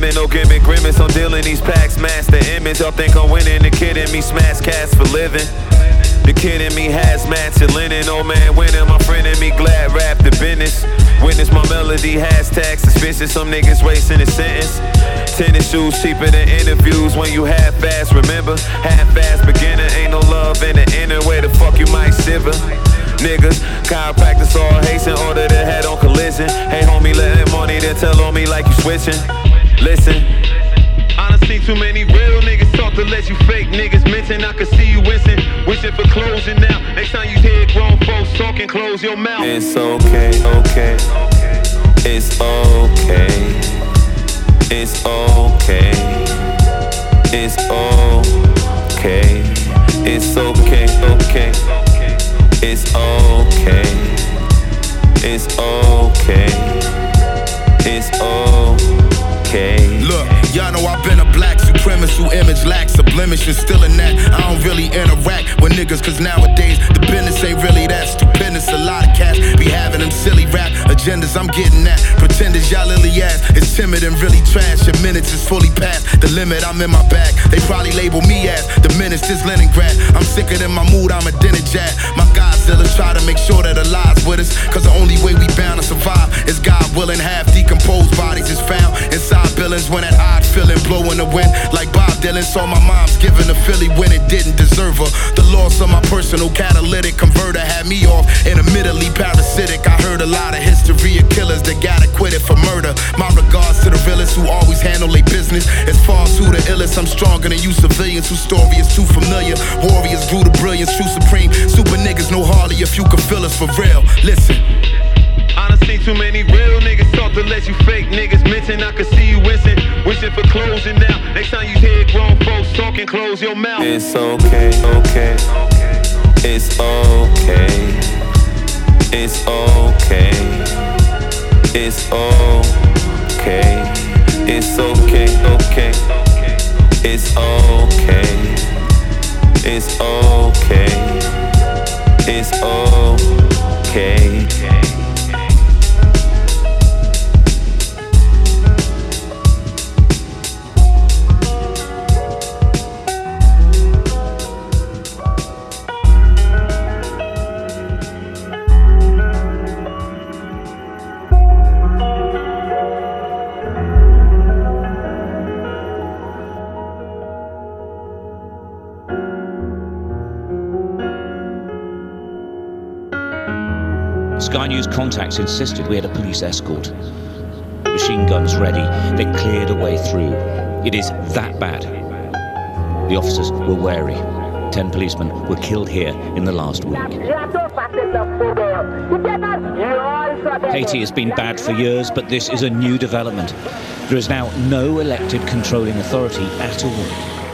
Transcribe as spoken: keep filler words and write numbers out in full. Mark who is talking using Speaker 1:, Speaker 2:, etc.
Speaker 1: ain't no gimmick, grimace. I'm dealing these packs, master image. Y'all think I'm winning, the kidding me, smash cats for living. The kid in me hazmat, your linen, old man winning, my friend in me glad rap the business. Witness my melody, hashtag suspicious, some niggas wasting a sentence. Tennis shoes cheaper than interviews when you half-ass, remember? Half-ass beginner, ain't no love in the inner, where the fuck you might shiver. Niggas, chiropractors all hasten, order the head on collision. Hey homie, let him money, then tell on me like you switching. Listen, I done seen too many real niggas talk to let you fake niggas mention. I could see you wincing, wishing for closing now. Next time you hear grown folks talking, close your mouth. It's okay, okay. It's okay. It's okay. It's okay. It's okay, okay. It's okay. It's okay. It's okay.
Speaker 2: Look, y'all know I've been a black supremacist who image lacks a blemish, and still in that I don't really interact with niggas, cause nowadays the business ain't really that stupendous. A lot of cats be having them silly rap agendas. I'm getting that pretenders, y'all lily ass is timid and really trash. Your minutes is fully past the limit, I'm in my bag. They probably label me as the menace, this Leningrad. I'm sicker than my mood, I'm a dinner jack. My Godzilla's try to make sure that Allah's with us, cause the only way we bound to survive is God willing. Half decomposed bodies is found inside buildings when that odd feeling blowing the wind like Bob Dylan. Saw my mom's giving a Philly when it didn't deserve her. The loss of my personal catalytic converter had me off intermittently parasitic. I heard a lot of history of killers that got acquitted for murder. My regards to the realest who always handle their business. As far as who the illest, I'm stronger than you civilians whose story is too familiar. Warriors grew to brilliance, true supreme. Super niggas know hardly if you can feel us for real. Listen, I done seen too many real niggas talk to let you fake niggas mention. I could see you wincing, wishing for closing now. Next time you hear grown folks talking, close your mouth.
Speaker 1: It's okay, okay. It's okay. It's okay. It's okay. It's okay, okay. It's okay. It's okay. It's okay.
Speaker 3: Sky News contacts insisted we had a police escort. Machine guns ready, they cleared a way through. It is that bad. The officers were wary. Ten policemen were killed here in the last week. Haiti has been bad for years, but this is a new development. There is now no elected controlling authority at all.